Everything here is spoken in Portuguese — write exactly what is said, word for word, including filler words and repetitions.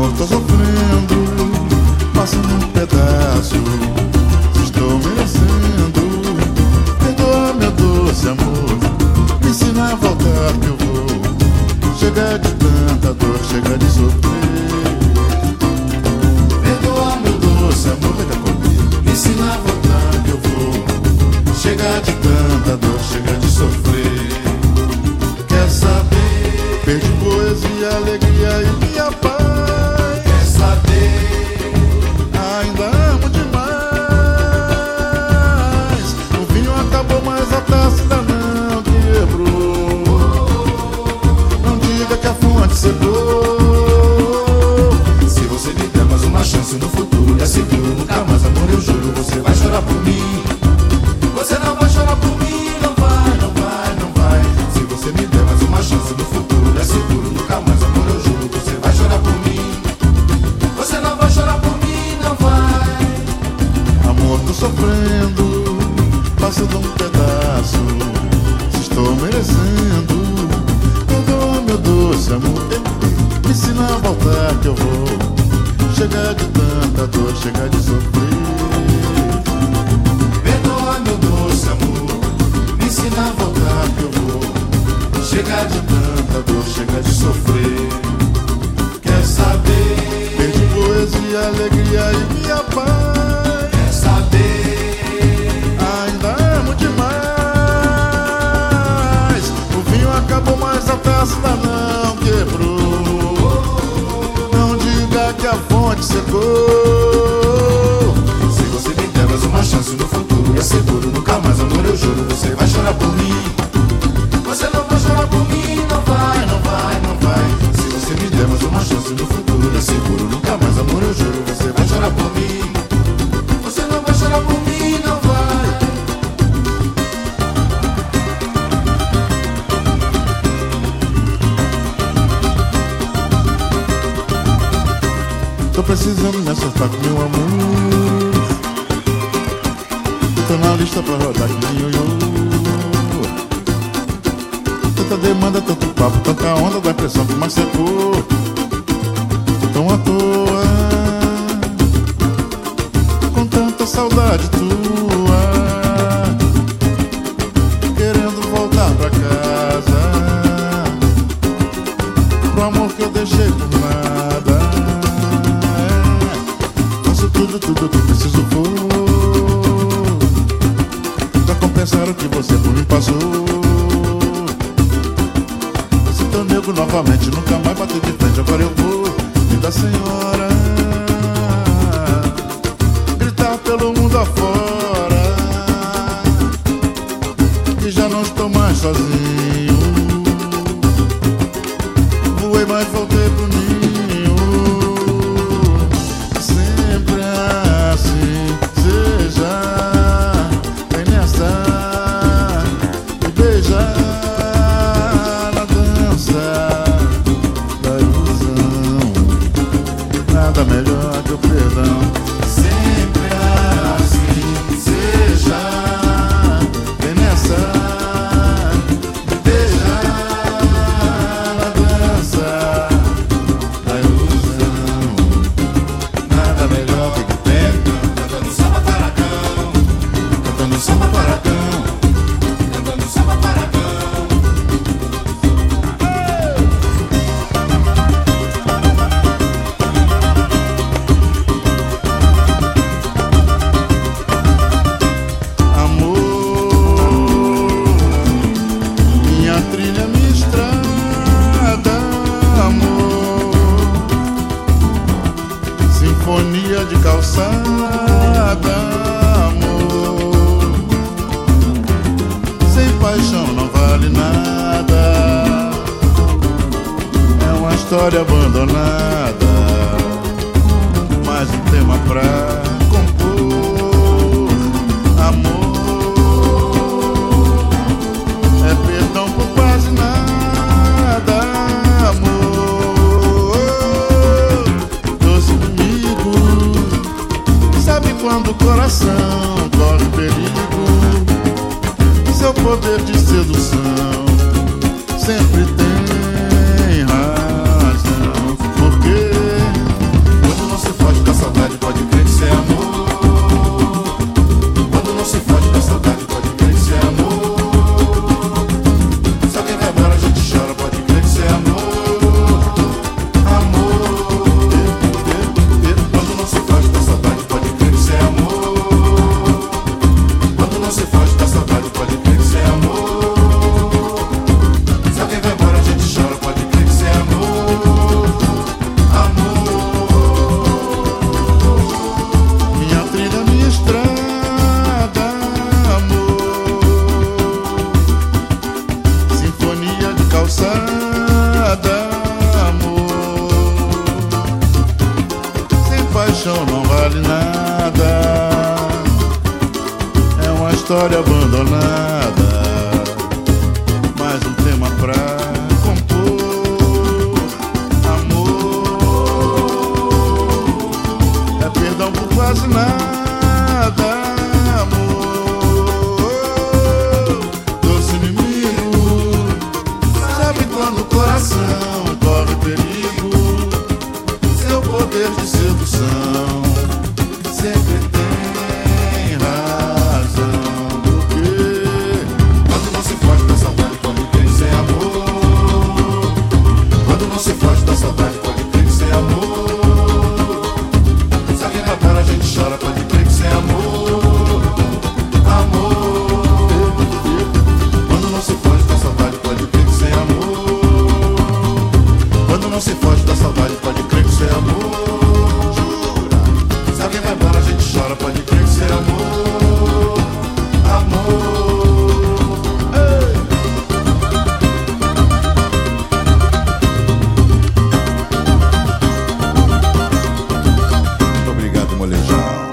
Amor, tô sofrendo, passando um pedaço. Se estou merecendo, perdoa meu doce amor. Me ensina a voltar que eu vou. Chega de tanta dor, chega de sofrer. Perdoa meu doce amor, pega comigo. Me ensina a voltar que eu vou. Chega de tanta dor, chega de sofrer. Quer saber? Perdi poesia, alegria e minha paz. Quer saber? Ainda amo demais. O vinho acabou, mas a taça ainda não quebrou. Não diga que a fonte secou. Se você me der mais uma chance no futuro, é seguro, nunca mais, amor, eu juro. Você vai chorar por mim. Você não vai chorar por mim, não vai, não vai, não vai. Se você me der mais uma chance no futuro, é seguro, nunca mais, amor, eu juro. Você vai chorar por mim. Você não vai chorar por mim, não vai. Amor, tô sofrendo, passando um pedaço. Se estou merecendo, perdoa meu doce amor. Me ensina a voltar que eu vou. Chega de tanta dor, chega de sofrer. Perdoa meu doce amor. Me ensina a voltar que eu vou. Chega de tanta dor, chega de sofrer. Quer saber? Perdi poesia, alegria e minha paz. Quer saber? Ainda amo demais. O vinho acabou, mas a taça ainda não quebrou. Não diga que a fonte secou. Se você me der mais uma chance no futuro, é seguro, nunca mais, amor, eu juro. Você vai chorar por mim. Você não vai chorar por mim, não vai, não vai, não vai. Se você me der mais uma chance no futuro, é seguro, nunca mais, amor, eu juro. Você vai chorar por mim. Você não vai chorar por mim, não vai. Tô precisando me acertar com meu amor. Eu tô na lista pra rodar que nem ioiô. Tanta demanda, tanto papo, tanta onda da pressão que mais secou. Tô tão à toa, com tanta saudade tua, querendo voltar pra casa, pro amor que eu deixei por nada. Faço tudo, tudo que preciso for pra compensar o que você por mim passou. Tô nego novamente, nunca mais bater de frente. Agora eu vou, linda senhora, gritar pelo mundo afora que já não estou mais sozinho. Voei, mas voltei pro ninho. Sempre assim seja. Vem nessa, me beija da ilusão. Nada melhor que o perdão. Sempre assim seja. Vem nessa, me beija na dança da ilusão. Nada melhor que o perdão. Cantando samba paracão, cantando samba paracão, cantando samba paracão. Sinfonia de calçada, amor. Sem paixão não vale nada. É uma história abandonada. Mais um tema pra compor, amor. É perdão por quase nada, amor. Doce inimigo, sabe quando o coração corre perigo. Seu poder de sedução sempre tem razão. Porque paixão não vale nada, é uma história abandonada. Mais um tema pra compor. Amor é perdão por quase nada. Amor, doce inimigo, sabe quando o coração corre perigo? Seu poder de sedução sempre tem razão. Porque quando não se foge da saudade, pode crer sem amor. Quando não se foge da saudade, pode crer sem amor. Se alguém matar, a gente chora, pode crer sem amor. Amor. Quando não se foge da saudade, pode crer sem amor. Quando não se foge da saudade, pode crer sem amor. Se alguém vai embora, a gente chora, pode crer que ser amor. Amor. Ei. Muito obrigado, molejão.